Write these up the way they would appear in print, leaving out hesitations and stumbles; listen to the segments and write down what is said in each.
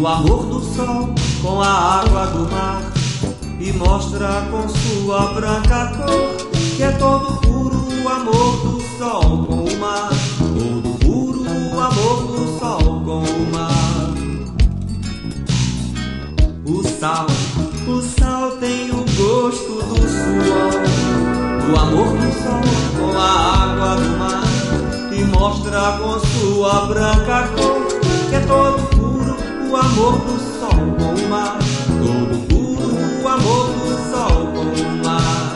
do amor do sol com a água do mar, e mostra com sua branca cor que é todo puro o amor do sol com o mar, todo puro o amor do sol com o mar. O sal tem o gosto do suor, do amor do sol com a água do mar, e mostra com sua branca cor que é todo puro o amor do sol com o mar, todo puro o amor do sol com o mar.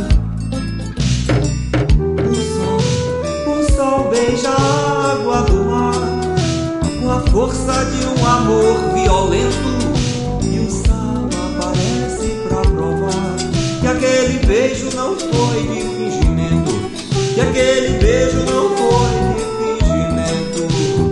O sol beija a água do mar com a força de um amor violento, e o sal aparece pra provar que aquele beijo não foi de fingimento, que aquele beijo não foi de fingimento.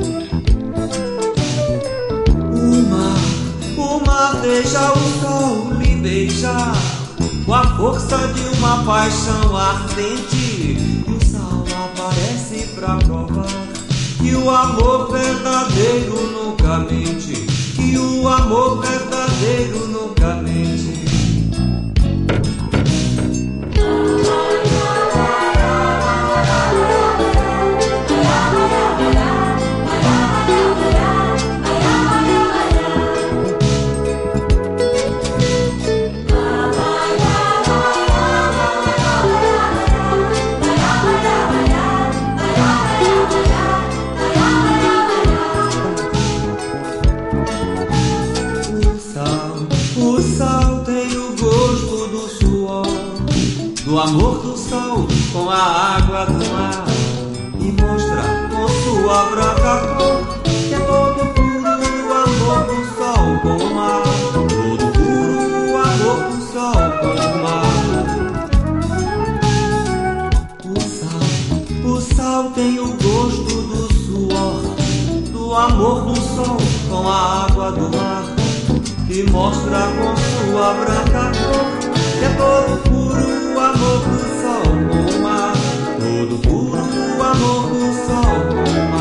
O mar deixa o sol lhe beijar com a força de uma paixão ardente, e o sal aparece pra provar que o amor verdadeiro nunca mente, que o amor verdadeiro nunca mente. O sal tem o gosto do suor, do amor do sol com a água do mar, e mostra com sua branca cor que é todo puro o amor do sol com o mar, todo puro o amor do sol com o mar. O sal tem o gosto do suor, do amor do sol com a água do mar, e mostra com sua branca cor que é todo puro o amor do sol com o mar, todo puro o amor do sol com o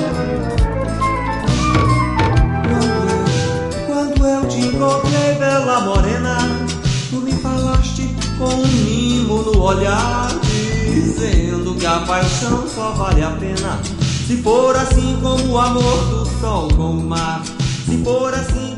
mar. Quando eu te encontrei, bela morena, tu me falaste com um mimo no olhar, dizendo que a paixão só vale a pena se for assim como o amor do sol com o mar, se for assim